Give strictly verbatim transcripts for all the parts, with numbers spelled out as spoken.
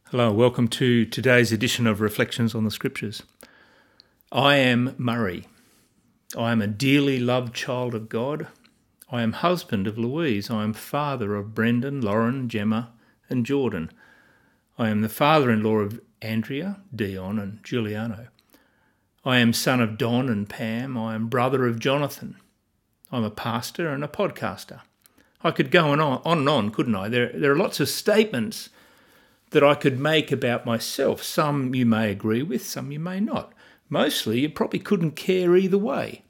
Hello, welcome to today's edition of Reflections on the Scriptures. I am Murray. I am a dearly loved child of God. I am husband of Louise. I am father of Brendan, Lauren, Gemma and Jordan. I am the father-in-law of Andrea, Dion and Giuliano. I am son of Don and Pam. I am brother of Jonathan. I'm a pastor and a podcaster. I could go on, on and on, couldn't I? There, there are lots of statements that I could make about myself. Some you may agree with, some you may not. Mostly you probably couldn't care either way.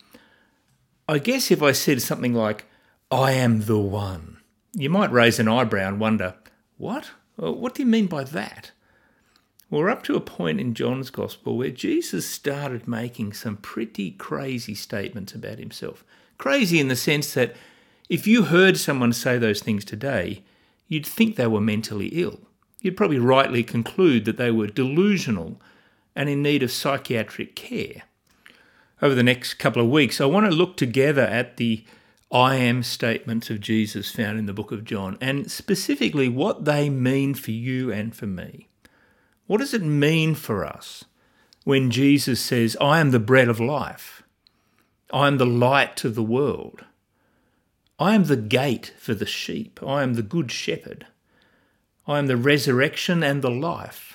I guess if I said something like, I am the one, you might raise an eyebrow and wonder, what? Well, what do you mean by that? Well, we're up to a point in John's Gospel where Jesus started making some pretty crazy statements about himself. Crazy in the sense that if you heard someone say those things today, you'd think they were mentally ill. You'd probably rightly conclude that they were delusional and in need of psychiatric care. Over the next couple of weeks, I want to look together at the I am statements of Jesus found in the book of John, and specifically what they mean for you and for me. What does it mean for us when Jesus says, I am the bread of life, I am the light of the world, I am the gate for the sheep, I am the good shepherd, I am the resurrection and the life.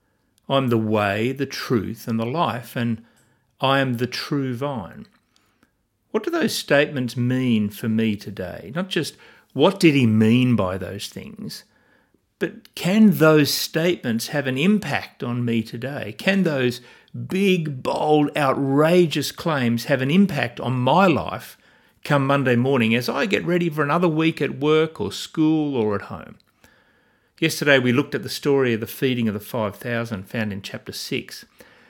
I am the way, the truth and the life, and I am the true vine. What do those statements mean for me today? Not just what did he mean by those things, but can those statements have an impact on me today? Can those big, bold, outrageous claims have an impact on my life come Monday morning as I get ready for another week at work or school or at home? Yesterday we looked at the story of the feeding of the five thousand found in chapter six.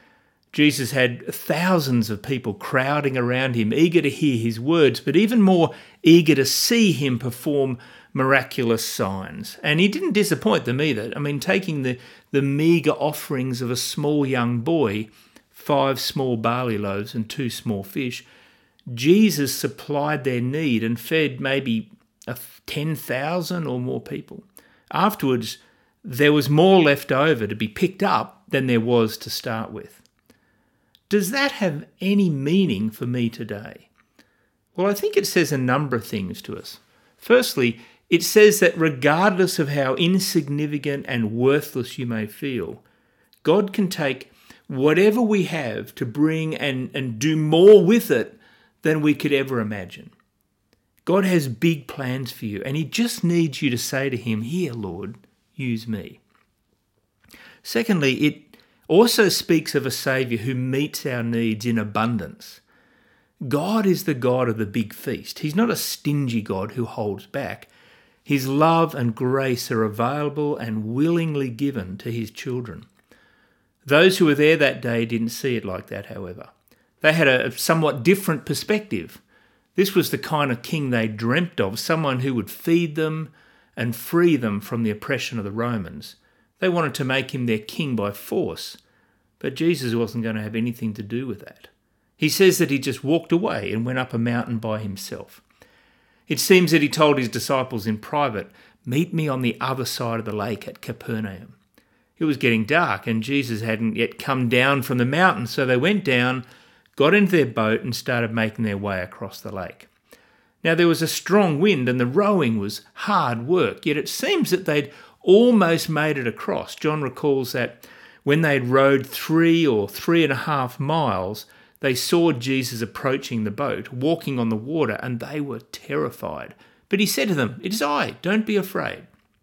Jesus had thousands of people crowding around him, eager to hear his words, but even more eager to see him perform miraculous signs. And he didn't disappoint them either. I mean, taking the, the meagre offerings of a small young boy, five small barley loaves and two small fish, Jesus supplied their need and fed maybe ten thousand or more people. Afterwards, there was more left over to be picked up than there was to start with. Does that have any meaning for me today? Well, I think it says a number of things to us. Firstly, it says that regardless of how insignificant and worthless you may feel, God can take whatever we have to bring and, and do more with it than we could ever imagine. God has big plans for you, and he just needs you to say to him, here, Lord, use me. Secondly, it also speaks of a Saviour who meets our needs in abundance. God is the God of the big feast. He's not a stingy God who holds back. His love and grace are available and willingly given to his children. Those who were there that day didn't see it like that, however. They had a somewhat different perspective. This was the kind of king they dreamt of, someone who would feed them and free them from the oppression of the Romans. They wanted to make him their king by force, but Jesus wasn't going to have anything to do with that. He says that he just walked away and went up a mountain by himself. It seems that he told his disciples in private, meet me on the other side of the lake at Capernaum. It was getting dark and Jesus hadn't yet come down from the mountain, so they went down, got into their boat and started making their way across the lake. Now there was a strong wind and the rowing was hard work, yet it seems that they'd almost made it across. John recalls that when they'd rowed three or three and a half miles, they saw Jesus approaching the boat, walking on the water, and they were terrified. But he said to them, it is I, don't be afraid.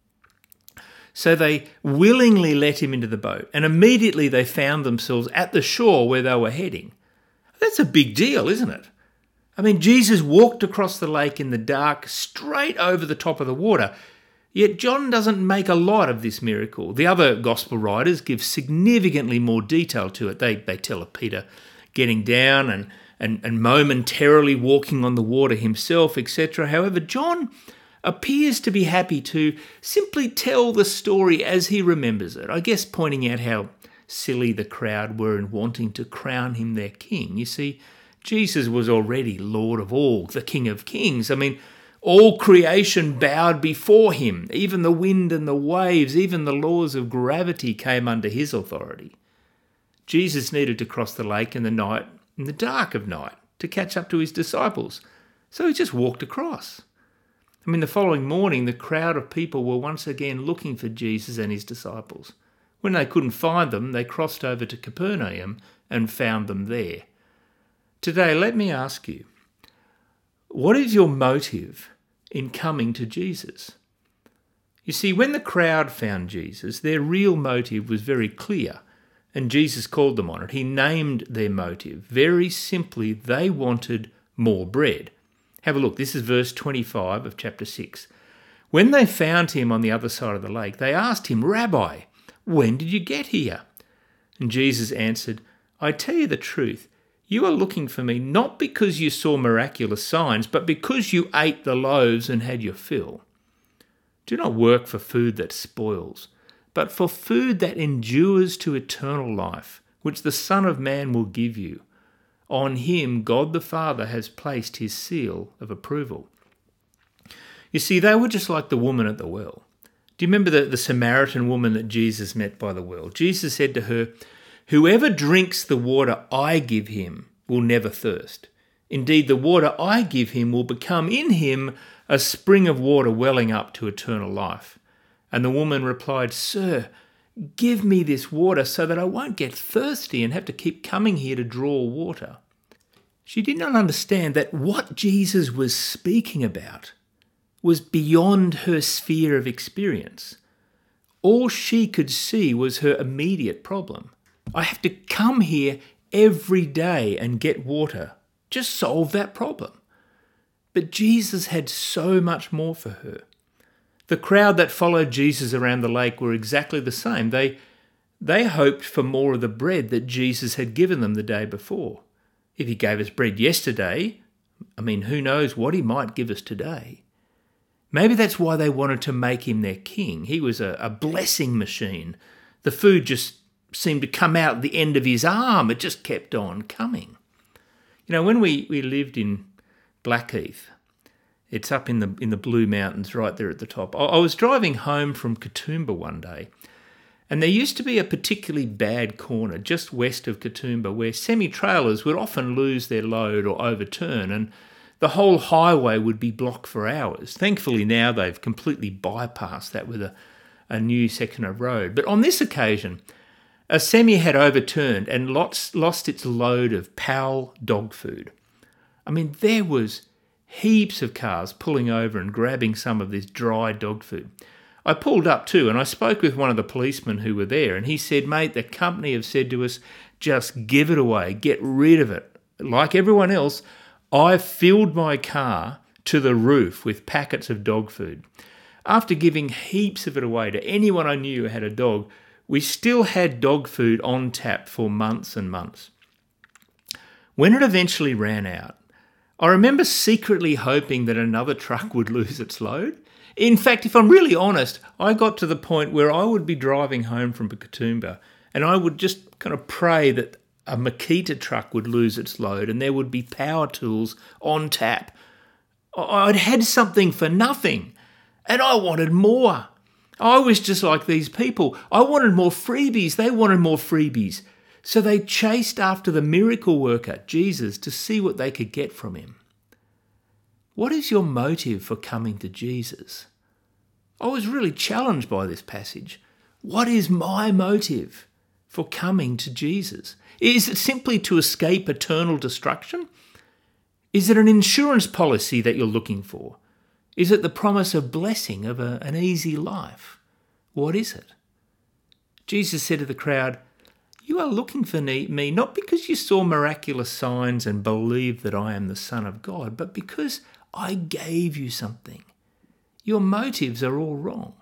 So they willingly let him into the boat, and immediately they found themselves at the shore where they were heading. That's a big deal, isn't it? I mean, Jesus walked across the lake in the dark, straight over the top of the water. Yet John doesn't make a lot of this miracle. The other gospel writers give significantly more detail to it. They, they tell of Peter getting down and, and, and momentarily walking on the water himself, et cetera. However, John appears to be happy to simply tell the story as he remembers it. I guess pointing out how silly the crowd were in wanting to crown him their king. You see, Jesus was already Lord of all, the King of Kings. I mean, All creation bowed before him. Even the wind and the waves, even the laws of gravity came under his authority. Jesus needed to cross the lake in the night, in the dark of night, to catch up to his disciples. So he just walked across. I mean, the following morning, the crowd of people were once again looking for Jesus and his disciples. When they couldn't find them, they crossed over to Capernaum and found them there. Today, let me ask you, what is your motive in coming to Jesus? You see, when the crowd found Jesus, their real motive was very clear, and Jesus called them on it. He named their motive. Very simply, they wanted more bread. Have a look. This is verse twenty-five of chapter six. When they found him on the other side of the lake, they asked him, "Rabbi, when did you get here?" And Jesus answered, "I tell you the truth, you are looking for me not because you saw miraculous signs, but because you ate the loaves and had your fill. Do not work for food that spoils, but for food that endures to eternal life, which the Son of Man will give you. On him God the Father has placed his seal of approval." You see, they were just like the woman at the well. Do you remember the, the Samaritan woman that Jesus met by the well? Jesus said to her, "Whoever drinks the water I give him will never thirst. Indeed, the water I give him will become in him a spring of water welling up to eternal life." And the woman replied, "Sir, give me this water so that I won't get thirsty and have to keep coming here to draw water." She did not understand that what Jesus was speaking about was beyond her sphere of experience. All she could see was her immediate problem. I have to come here every day and get water. Just solve that problem. But Jesus had so much more for her. The crowd that followed Jesus around the lake were exactly the same. They, they hoped for more of the bread that Jesus had given them the day before. If he gave us bread yesterday, I mean, who knows what he might give us today. Maybe that's why they wanted to make him their king. He was a, a blessing machine. The food just seemed to come out the end of his arm. It just kept on coming. You know, when we, we lived in Blackheath, it's up in the in the Blue Mountains right there at the top. I, I was driving home from Katoomba one day, and there used to be a particularly bad corner just west of Katoomba where semi-trailers would often lose their load or overturn, and the whole highway would be blocked for hours. Thankfully now they've completely bypassed that with a, a new section of road. But on this occasion, a semi had overturned and lost, lost its load of Pal dog food. I mean, there was heaps of cars pulling over and grabbing some of this dry dog food. I pulled up too, and I spoke with one of the policemen who were there, and he said, "Mate, the company have said to us, just give it away, get rid of it. Like everyone else, I filled my car to the roof with packets of dog food. After giving heaps of it away to anyone I knew who had a dog, we still had dog food on tap for months and months. When it eventually ran out, I remember secretly hoping that another truck would lose its load. In fact, if I'm really honest, I got to the point where I would be driving home from Katoomba and I would just kind of pray that a Makita truck would lose its load and there would be power tools on tap. I'd had something for nothing and I wanted more. I was just like these people. I wanted more freebies. They wanted more freebies. So they chased after the miracle worker, Jesus, to see what they could get from him. What is your motive for coming to Jesus? I was really challenged by this passage. What is my motive for coming to Jesus? Is it simply to escape eternal destruction? Is it an insurance policy that you're looking for? Is it the promise of blessing, of a, an easy life? What is it? Jesus said to the crowd, "You are looking for me not because you saw miraculous signs and believed that I am the Son of God, but because I gave you something. Your motives are all wrong."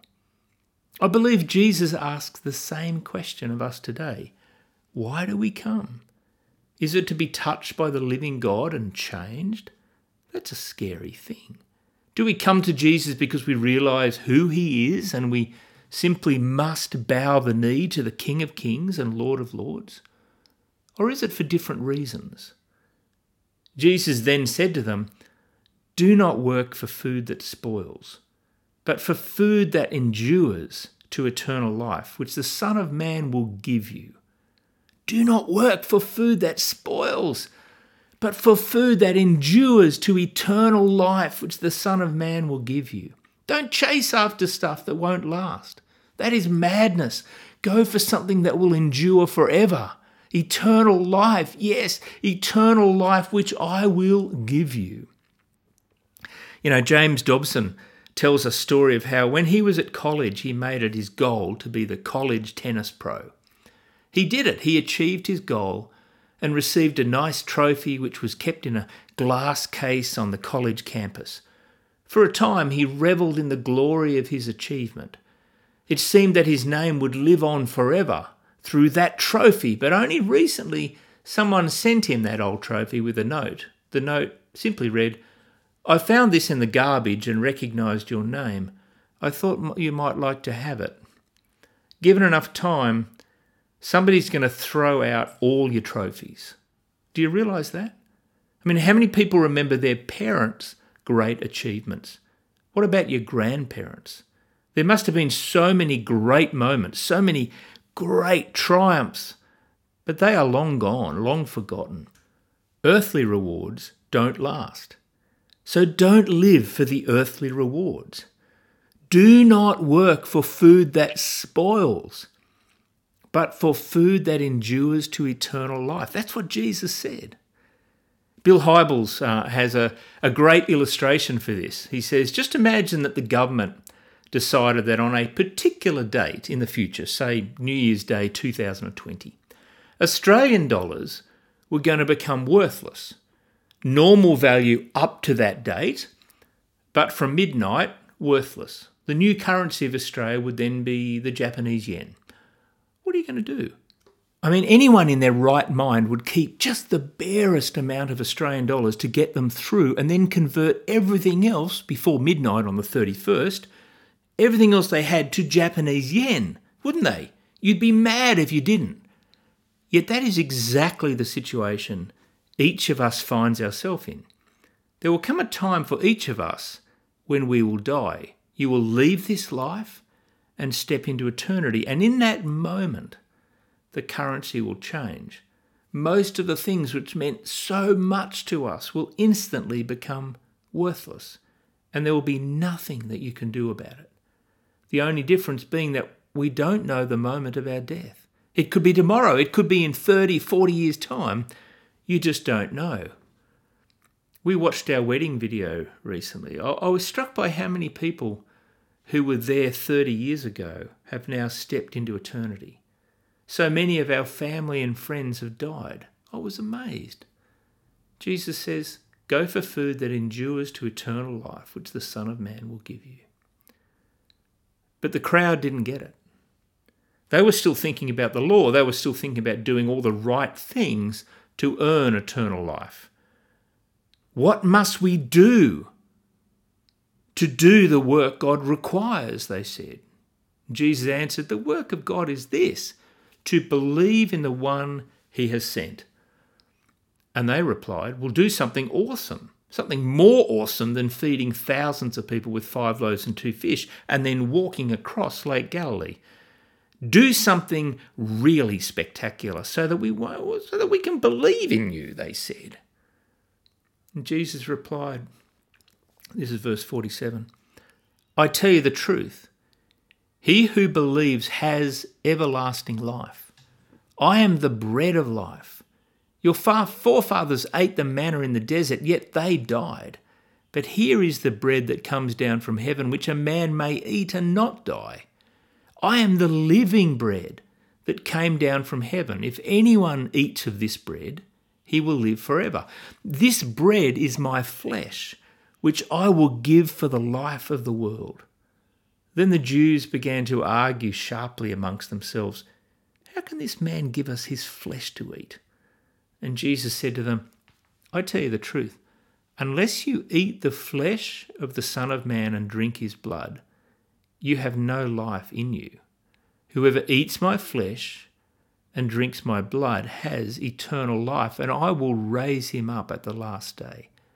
I believe Jesus asks the same question of us today. Why do we come? Is it to be touched by the living God and changed? That's a scary thing. Do we come to Jesus because we realise who he is and we simply must bow the knee to the King of Kings and Lord of Lords? Or is it for different reasons? Jesus then said to them, Do not work for food that spoils, but for food that endures to eternal life, which the Son of Man will give you. Do not work for food that spoils, but for food that endures to eternal life, which the Son of Man will give you. Don't chase after stuff that won't last. That is madness. Go for something that will endure forever. Eternal life, yes, eternal life, which I will give you. You know, James Dobson tells a story of how when he was at college, he made it his goal to be the college tennis pro. He did it. He achieved his goal and received a nice trophy which was kept in a glass case on the college campus. For a time, he revelled in the glory of his achievement. It seemed that his name would live on forever through that trophy, but only recently someone sent him that old trophy with a note. The note simply read, "I found this in the garbage and recognised your name. I thought you might like to have it." Given enough time, somebody's going to throw out all your trophies. Do you realise that? I mean, how many people remember their parents' great achievements? What about your grandparents? There must have been so many great moments, so many great triumphs, but they are long gone, long forgotten. Earthly rewards don't last. So don't live for the earthly rewards. Do not work for food that spoils, but for food that endures to eternal life. That's what Jesus said. Bill Hybels uh, has a, a great illustration for this. He says, just imagine that the government decided that on a particular date in the future, say New Year's Day two thousand twenty, Australian dollars were going to become worthless. Normal value up to that date, but from midnight, worthless. The new currency of Australia would then be the Japanese yen. What are you going to do? I mean, anyone in their right mind would keep just the barest amount of Australian dollars to get them through and then convert everything else before midnight on the thirty-first, everything else they had to Japanese yen, wouldn't they? You'd be mad if you didn't. Yet that is exactly the situation each of us finds ourselves in. There will come a time for each of us when we will die. You will leave this life and step into eternity. And in that moment, the currency will change. Most of the things which meant so much to us will instantly become worthless. And there will be nothing that you can do about it. The only difference being that we don't know the moment of our death. It could be tomorrow. It could be in thirty, forty years' time. You just don't know. We watched our wedding video recently. I, I was struck by how many people who were there thirty years ago have now stepped into eternity. So many of our family and friends have died. I was amazed. Jesus says, go for food that endures to eternal life, which the Son of Man will give you. But the crowd didn't get it. They were still thinking about the law. They were still thinking about doing all the right things to earn eternal life. What must we do to do the work God requires, they said. Jesus answered, the work of God is this, to believe in the one he has sent. And they replied, we'll do something awesome, something more awesome than feeding thousands of people with five loaves and two fish and then walking across Lake Galilee. Do something really spectacular so that we so that we can believe in you, they said. And Jesus replied, this is verse forty-seven, I tell you the truth, he who believes has everlasting life. I am the bread of life. Your forefathers ate the manna in the desert, yet they died. But here is the bread that comes down from heaven, which a man may eat and not die. I am the living bread that came down from heaven. If anyone eats of this bread, he will live forever. This bread is my flesh, which I will give for the life of the world. Then the Jews began to argue sharply amongst themselves, how can this man give us his flesh to eat? And Jesus said to them, I tell you the truth, unless you eat the flesh of the Son of Man and drink his blood, you have no life in you. Whoever eats my flesh and drinks my blood has eternal life, and I will raise him up at the last day.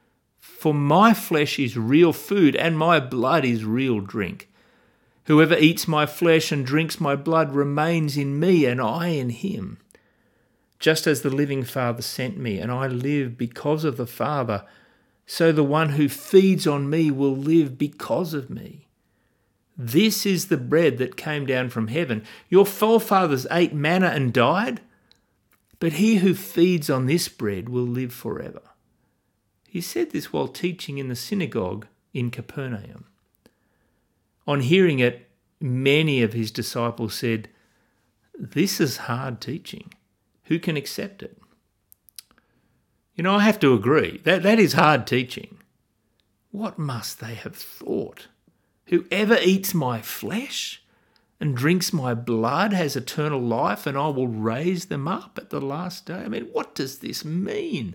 For my flesh is real food, and my blood is real drink. Whoever eats my flesh and drinks my blood remains in me, and I in him. Just as the living Father sent me, and I live because of the Father, so the one who feeds on me will live because of me. This is the bread that came down from heaven. Your forefathers ate manna and died, but he who feeds on this bread will live forever. He said this while teaching in the synagogue in Capernaum. On hearing it, many of his disciples said, "This is hard teaching. Who can accept it?" You know, I have to agree, that, that is hard teaching. What must they have thought? Whoever eats my flesh and drinks my blood has eternal life, and I will raise them up at the last day. I mean, what does this mean?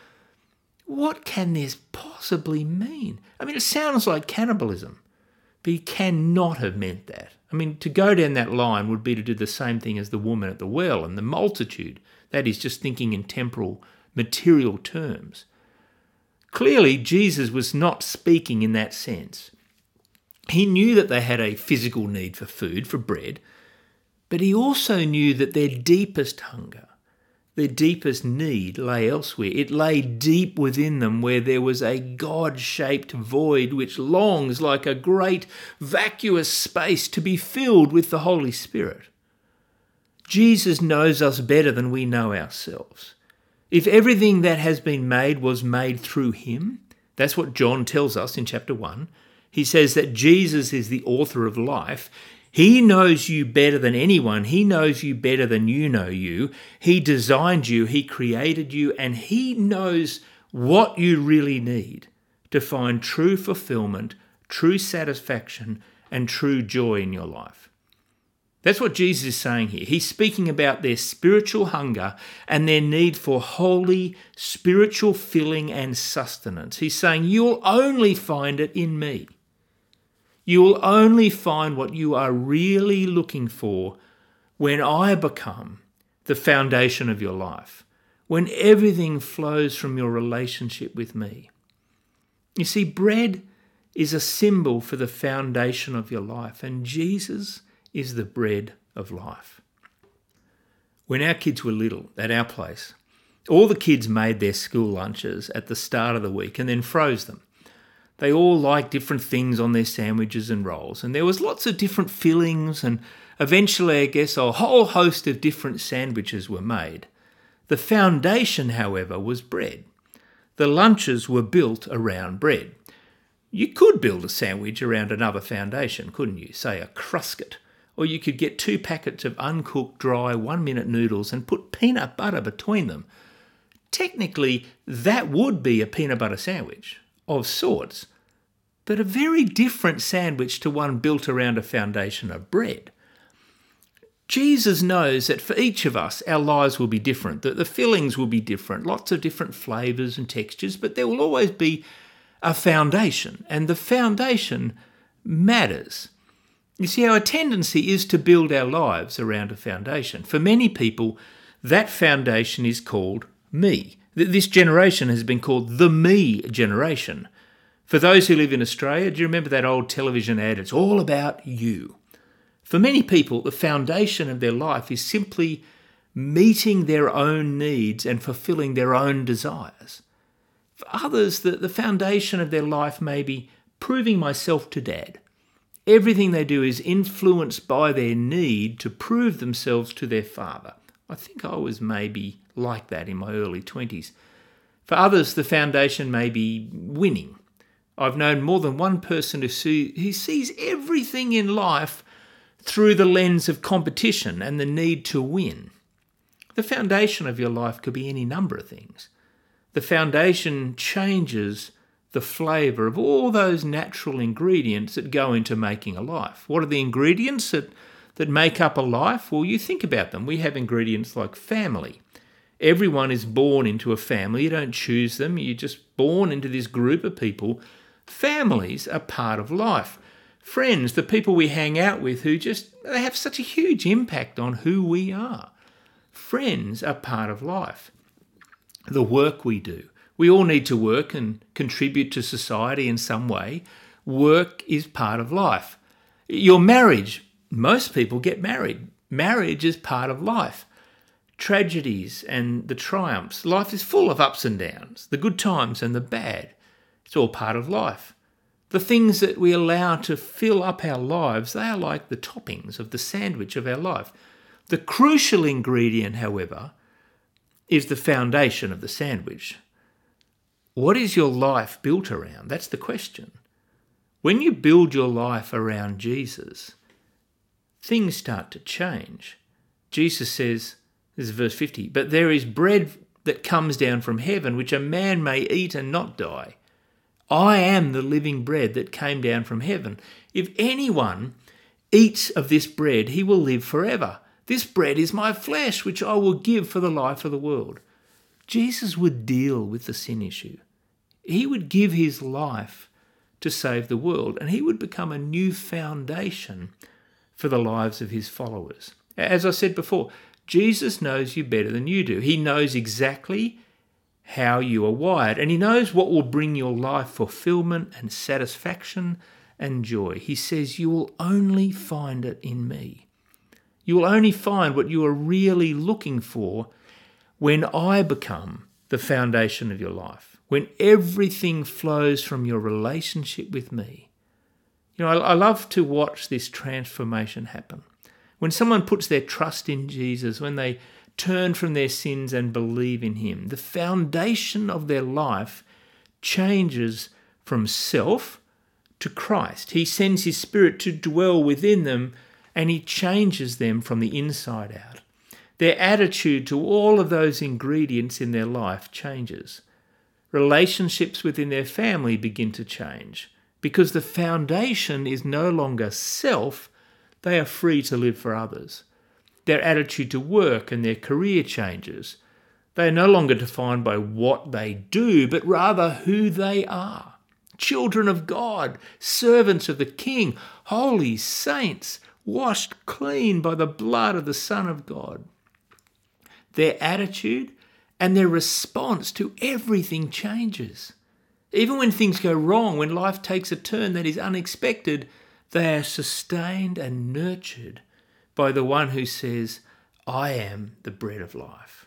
What can this possibly mean? I mean, it sounds like cannibalism, but he cannot have meant that. I mean, to go down that line would be to do the same thing as the woman at the well and the multitude. That is just thinking in temporal, material terms. Clearly, Jesus was not speaking in that sense. He knew that they had a physical need for food, for bread, but he also knew that their deepest hunger, their deepest need lay elsewhere. It lay deep within them, where there was a God-shaped void which longs like a great vacuous space to be filled with the Holy Spirit. Jesus knows us better than we know ourselves. If everything that has been made was made through him, that's what John tells us in chapter one. He says that Jesus is the author of life. He knows you better than anyone. He knows you better than you know you. He designed you, he created you, and he knows what you really need to find true fulfillment, true satisfaction, and true joy in your life. That's what Jesus is saying here. He's speaking about their spiritual hunger and their need for holy spiritual filling and sustenance. He's saying, you'll only find it in me. You will only find what you are really looking for when I become the foundation of your life, when everything flows from your relationship with me. You see, bread is a symbol for the foundation of your life, and Jesus is the bread of life. When our kids were little at our place, all the kids made their school lunches at the start of the week and then froze them. They all liked different things on their sandwiches and rolls, and there was lots of different fillings, and eventually, I guess, a whole host of different sandwiches were made. The foundation, however, was bread. The lunches were built around bread. You could build a sandwich around another foundation, couldn't you? Say a crusket. Or you could get two packets of uncooked, dry, one-minute noodles and put peanut butter between them. Technically, that would be a peanut butter sandwich of sorts, but a very different sandwich to one built around a foundation of bread. Jesus knows that for each of us, our lives will be different, that the fillings will be different, lots of different flavours and textures, but there will always be a foundation, and the foundation matters. You see, our tendency is to build our lives around a foundation. For many people, that foundation is called me. This generation has been called the me generation. For those who live in Australia, do you remember that old television ad? It's all about you. For many people, the foundation of their life is simply meeting their own needs and fulfilling their own desires. For others, the, the foundation of their life may be proving myself to dad. Everything they do is influenced by their need to prove themselves to their father. I think I was maybe like that in my early twenties. For others, the foundation may be winning. I've known more than one person who, see, who sees everything in life through the lens of competition and the need to win. The foundation of your life could be any number of things. The foundation changes the flavour of all those natural ingredients that go into making a life. What are the ingredients that, that make up a life? Well, you think about them. We have ingredients like family. Everyone is born into a family. You don't choose them. You're just born into this group of people. Families are part of life. Friends, the people we hang out with who just they have such a huge impact on who we are. Friends are part of life. The work we do, We all need to work and contribute to society in some way. Work is part of life. Your marriage, most people get married. Marriage is part of life. Tragedies and the triumphs. Life is full of ups and downs, the good times and the bad. It's all part of life. The things that we allow to fill up our lives, they are like the toppings of the sandwich of our life. The crucial ingredient, however, is the foundation of the sandwich. What is your life built around? That's the question. When you build your life around Jesus, things start to change. Jesus says, this is verse fifty, but there is bread that comes down from heaven, which a man may eat and not die. I am the living bread that came down from heaven. If anyone eats of this bread, he will live forever. This bread is my flesh, which I will give for the life of the world. Jesus would deal with the sin issue. He would give his life to save the world, and he would become a new foundation for the lives of his followers. As I said before, Jesus knows you better than you do. He knows exactly how you are wired, and he knows what will bring your life fulfillment and satisfaction and joy. He says, you will only find it in me. You will only find what you are really looking for when I become the foundation of your life, when everything flows from your relationship with me. You know, I, I love to watch this transformation happen. When someone puts their trust in Jesus, when they turn from their sins and believe in him, the foundation of their life changes from self to Christ. He sends his Spirit to dwell within them, and he changes them from the inside out. Their attitude to all of those ingredients in their life changes. Relationships within their family begin to change because the foundation is no longer self. They are free to live for others. Their attitude to work and their career changes. They are no longer defined by what they do, but rather who they are. Children of God, servants of the King, holy saints, washed clean by the blood of the Son of God. Their attitude and their response to everything changes. Even when things go wrong, when life takes a turn that is unexpected, they are sustained and nurtured by the one who says, I am the bread of life.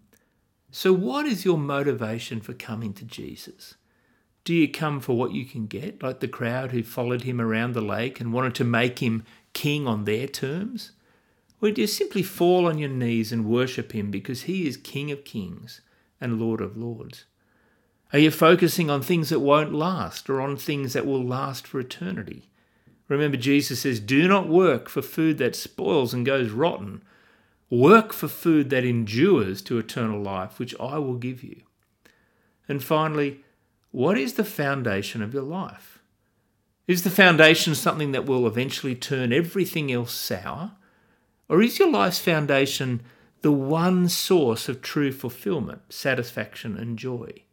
So what is your motivation for coming to Jesus? Do you come for what you can get, like the crowd who followed him around the lake and wanted to make him king on their terms? Or do you simply fall on your knees and worship him because he is King of Kings and Lord of Lords? Are you focusing on things that won't last or on things that will last for eternity? Remember, Jesus says, do not work for food that spoils and goes rotten. Work for food that endures to eternal life, which I will give you. And finally, what is the foundation of your life? Is the foundation something that will eventually turn everything else sour? Or is your life's foundation the one source of true fulfillment, satisfaction and joy?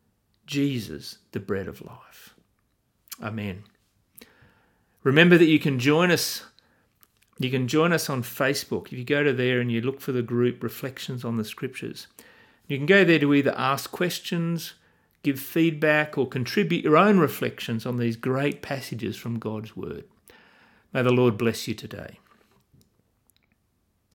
Jesus, the bread of life. Amen. Remember that you can join us. You can join us on Facebook. If you go to there and you look for the group Reflections on the Scriptures, you can go there to either ask questions, give feedback, or contribute your own reflections on these great passages from God's Word. May the Lord bless you today.